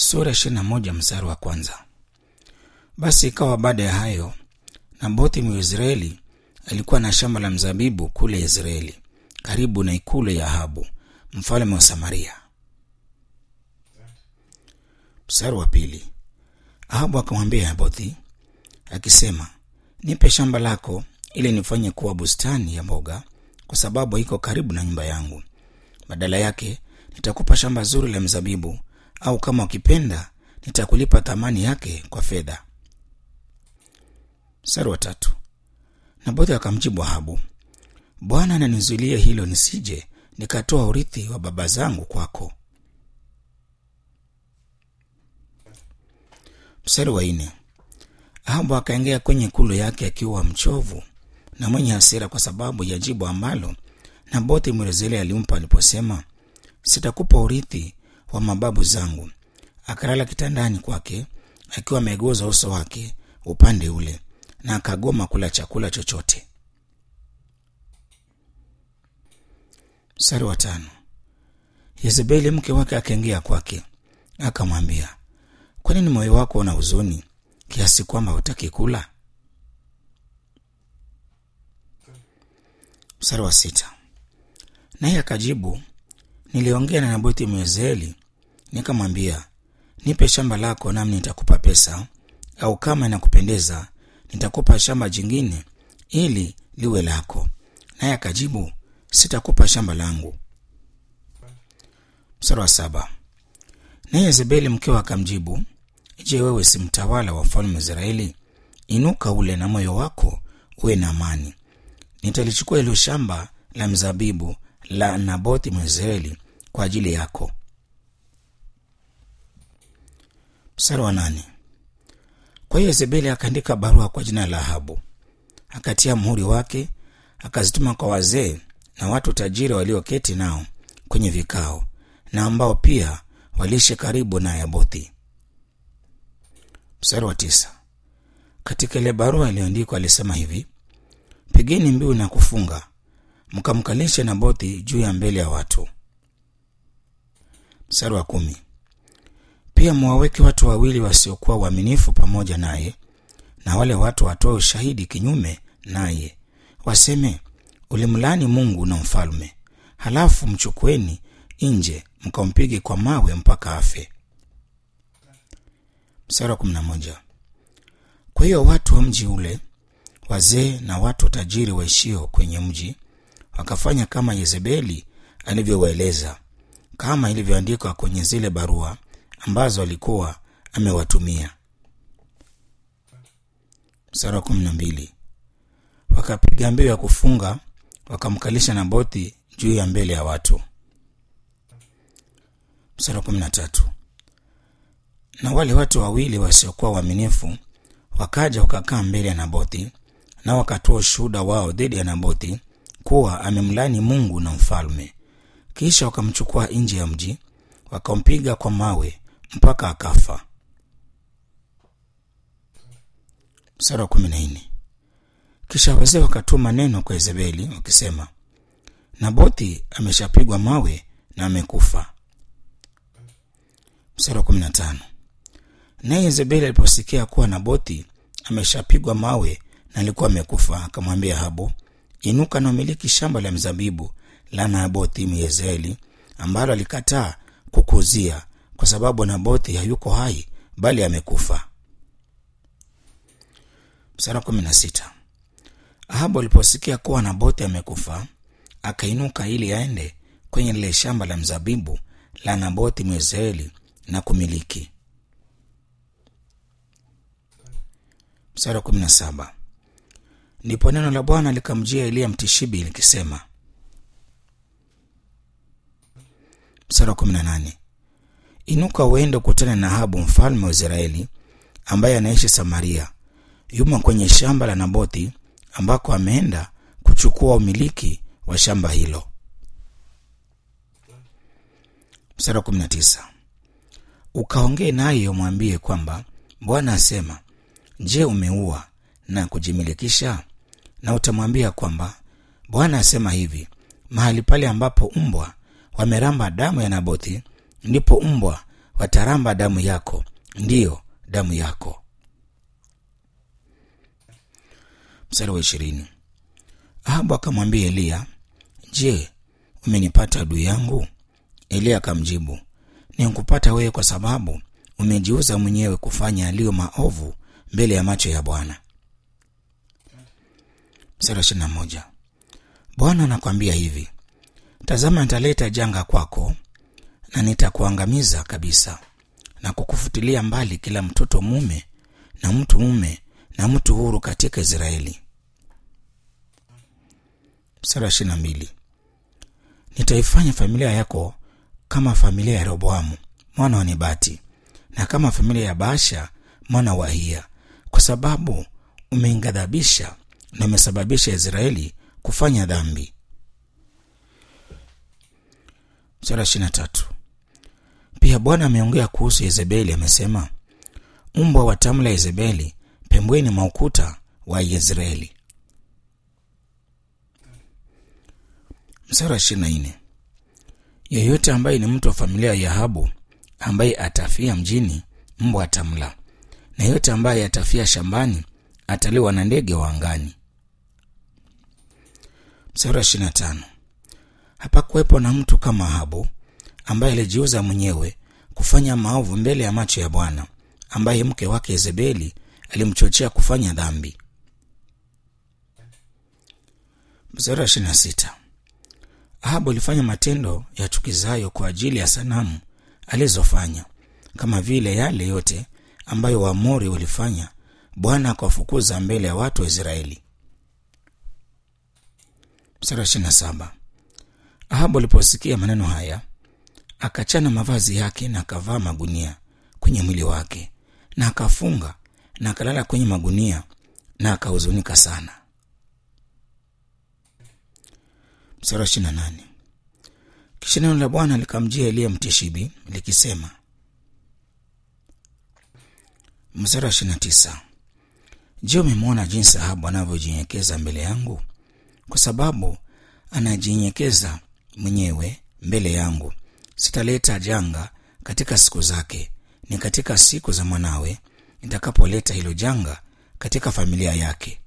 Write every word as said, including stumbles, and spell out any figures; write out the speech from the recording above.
Sura ishirini na moja mstari wa kwanza. Basi ikawa baada ya hayo, Nabothi Mwisraeli alikuwa na shamba la mzabibu kule Yezreeli, karibu na ikulu ya Ahabu mfalme wa Samaria. Mstari wa pili. Ahabu akamwambia Nabothi akisema, nipe shamba lako ili nifanye kuwa bustani ya mboga, kwa sababu iko karibu na nyumba yangu. Badala yake nitakupa shamba zuri la mzabibu, au kama ukipenda nitakulipa thamani yake kwa fedha. Mstari wa tatu. Nabothi akamjibu Ahabu, Bwana ananizuilia hilo nisije nikatoa urithi wa baba zangu kwako. Mstari wa nne. Ahabu akaingia kwenye ikulu yake akiwa mchovu na mwenye hasira kwa sababu ya jibu ambalo Nabothi Mwisraeli alimpa aliposema, sitakupa urithi wa mababu zangu. Akalala kitandani kwake akiwa amegoza uso wake upande ule, na akagoma kula chakula chochote. Mstari wa tano. Yezebeli mke wake akaingia kwake akamwambia, kwa nini moyo wako una huzuni kiasi kwamba hutaki kula? Mstari wa sita. Naye akajibu, niliongea na Nabothi Mwisraeli nikamwambia, nipe shamba lako nami nitakupa pesa, au kama inakupendeza nitakupa shamba jingine ili liwe lako. Naye akajibu, sitakupa shamba langu. Mstari wa saba. Naye Yezebeli mkewe akamjibu, je, wewe si mtawala wa mfalme wa Israeli? Inuka ule na moyo wako uwe na amani. Nitalichukua hilo shamba la mzabibu la Nabothi Mwisraeli kwa ajili yako. Mstari wa nane. Kwa hiyo Yezebeli akaandika barua kwa jina la Ahabu, akatia muhuri wake, akazituma kwa wazee na watu tajiri walioketi nao kwenye vikao, na ambao pia waliishi karibu na Nabothi. Mstari wa tisa. Katika ile barua iliyoandikwa alisema hivi, pigeni mbiu na kufunga, mkamkalishe Nabothi juu ya mbele ya watu. Mstari wa kumi. Pia mwaweke watu wawili wasiokuwa waaminifu pamoja naye, na wale watu watoe ushahidi kinyume naye, waseme, ulimlaani Mungu na mfalme, halafu mchukueni nje mkampige kwa mawe mpaka afe. Mstari wa kumi na moja. Kwa hiyo watu wa mji ule, wazee na watu tajiri waishio kwenye mji, wakafanya kama Yezebeli alivyowaeleza, kama ilivyoandikwa kwenye zile barua ambazo alikuwa amewatumia. Mstari wa kumi na mbili. Wakapiga mbiu ya kufunga, wakamkalisha Nabothi juu ya mbele ya watu. Mstari wa kumi na tatu. Na wale watu wawili wasiokuwa waaminifu wakaja wakakaa mbele ya Nabothi, na wakatoa ushuhuda wao dhidi ya Nabothi kuwa amemlaani Mungu na mfalme. Kisha wakamchukua nje ya mji, wakampiga kwa mawe mpaka akafa. Mstari wa kumi na nne. Kisha wazee wakatuma neno kwa Yezebeli wakisema, Nabothi ameshapigwa mawe na amekufa. Mstari wa kumi na tano. Naye Yezebeli aliposikia kuwa Nabothi ameshapigwa mawe na alikuwa amekufa, akamwambia Ahabu, inuka na umiliki shamba la mzabibu la Nabothi Mwisraeli ambalo alikataa kukuzia, kwa sababu Nabothi hayuko hai bali amekufa. Mstari wa kumi na sita. Ahabu aliposikia kuwa Nabothi amekufa, akainuka ili aende kwenye lile shamba la mzabibu la Nabothi Mwisraeli na kumiliki. Mstari wa kumi na saba. Ndipo neno la Bwana likamjia Eliya Mtishibi likisema. Mstari wa kumi na nane. Inuka uende kukutana na Ahabu mfalme wa Israeli ambaye anaishi Samaria, yumo kwenye shamba la Nabothi ambako ameenda kuchukua umiliki wa shamba hilo. Mstari wa kumi na tisa. Ukaongee naye umwambie kwamba Bwana asema, je, umeua na kujimilikisha? Na utamwambia kwamba Bwana asema hivi, mahali pale ambapo mbwa wameramba damu ya Nabothi, ndipo mbwa wataramba damu yako, ndiyo damu yako. Mstari wa ishirini. Ahabu akamwambia Eliya, je, umenipata adui yangu? Eliya akamjibu, nikupata wewe kwa sababu umejiuza mwenyewe kufanya yaliyo maovu mbele ya macho ya Bwana. Mstari wa ishirini na moja. Bwana anakuambia hivi, tazama nitaleta janga kwako na nitakuangamiza kabisa na kukufutilia mbali kila mtoto mume na mtu mume na mtu huru katika Israeli. Mstari wa ishirini na mbili. Nitaifanya familia yako kama familia ya Rehoboamu mwana wa Nebati na kama familia ya Baasha mwana wa Ahia, kwa sababu umeingadhabisha na umesababisha Israeli kufanya dhambi. Mstari wa ishirini na tatu. Pia Bwana ameongea kuhusu Yezebeli, amesema, mbwa watamla Yezebeli pembeni mwa ukuta wa Yezreeli. Mstari wa ishirini na nne. Yeyote ambaye ni mtu wa familia ya Ahabu ambaye atafia mjini, mbwa atamla, na yeyote ambaye atafia shambani ataliwa na ndege wa angani. Mstari wa ishirini na tano. Hapakuwepo na mtu kama Ahabu ambaye alijiuza mwenyewe kufanya maovu mbele ya macho ya Bwana, ambaye mke wake Yezebeli alimchochea kufanya dhambi. Mstari wa ishirini na sita. Ahabu alifanya matendo ya chukizayo kwa ajili ya sanamu alizofanya, kama vile yale yote ambayo Waamori walifanya. Bwana akawafukuza mbele ya watu wa Israeli. Mstari wa ishirini na saba. Ahabu aliposikia maneno haya, akachana mavazi yake na akavaa magunia kwenye mwili wake na akafunga na akalala kwenye magunia na akahuzunika sana. Mstari wa ishirini na nane. Kisha neno la Bwana likamjia Eliya Mtishibi likisema. Mstari wa ishirini na tisa. Je, umemwona jinsi Ahabu anavyojinyenyekeza mbele yangu? Kwa sababu anajinyenyekeza mwenyewe mbele yangu, sitaleta janga katika siku zake, ni katika siku za mwanawe nitakapoleta hilo janga katika familia yake.